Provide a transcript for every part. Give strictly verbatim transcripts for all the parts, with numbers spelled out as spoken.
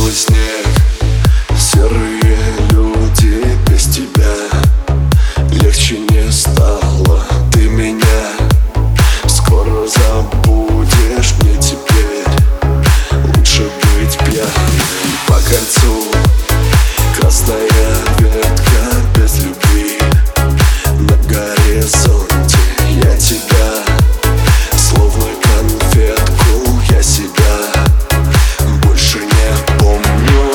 белый снег, серые люди без тебя. Легче не стало, ты меня скоро забудешь. Мне теперь лучше быть пьяным. По кольцу красная ветка без любви. На горизонте я тебя, словно конфетку, я себя больше не помню.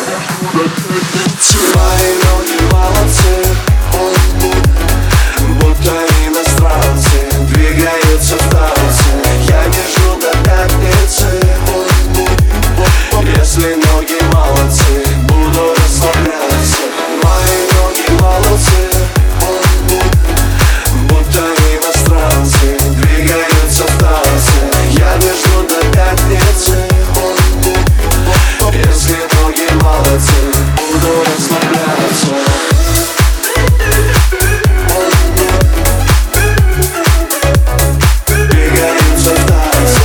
Твои ноги молодцы, будто иностранцы, двигаются в танце. Я не жду до пятницы. Если ноги молодцы, буду расслабляться. Мои ноги молодцы, будто иностранцы, двигаются в танце. Я не жду до пятницы. Если ноги молодцы, буду расслабляться. Двигаются в танце.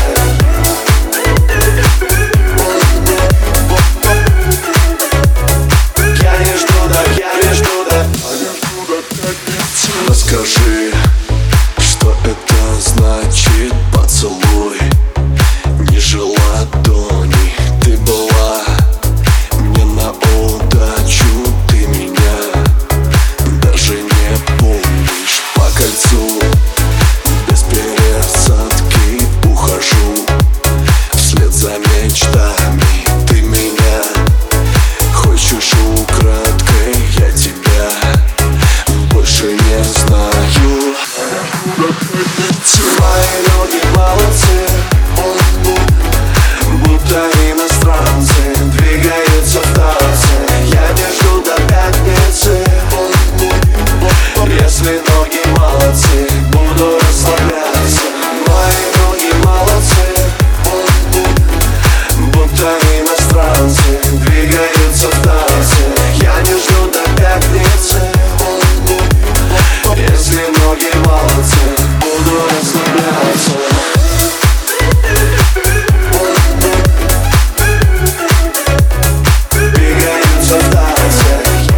Я не жду до, я не жду до. Расскажи, что это значит поцелуй ниже ладони. Ты была мне на удачу, ты меня даже не помнишь. По кольцу без пересадки ухожу вслед за мечтами. Ты меня хочешь украдкой, я тебя больше не знаю. Твои ноги молодцы, будто иностранцы, двигаются в танце. Я не жду до пятницы. Если ноги молодцы, буду расслабляться. Мои ноги молодцы, будто иностранцы, двигаются в танце. Я не жду до пятницы. Если ноги молодцы, буду расслабляться. Двигаются в танце.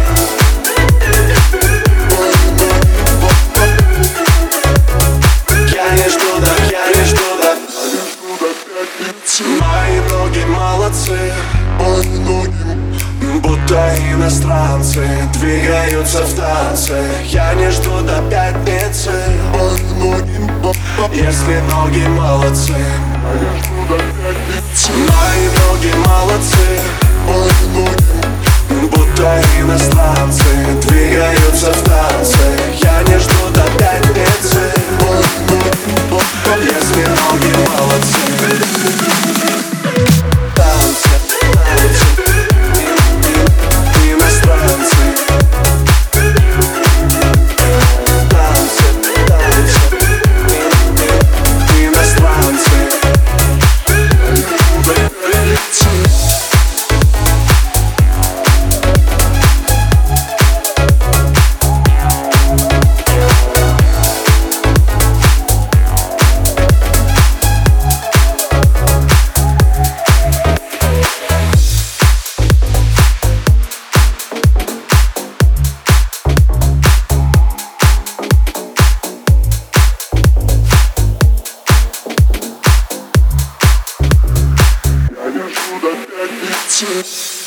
Я не жду до, я не жду до. Мои ноги молодцы, будто иностранцы, двигаются в танце. Я не жду до пятницы. Если ноги молодцы, мои ноги молодцы, будто иностранцы, двигаются в танце. Я не жду до пятницы. Если ноги молодцы. Танцы, танцы, иностранцы. Танцы, танцы, иностранцы. Пятница.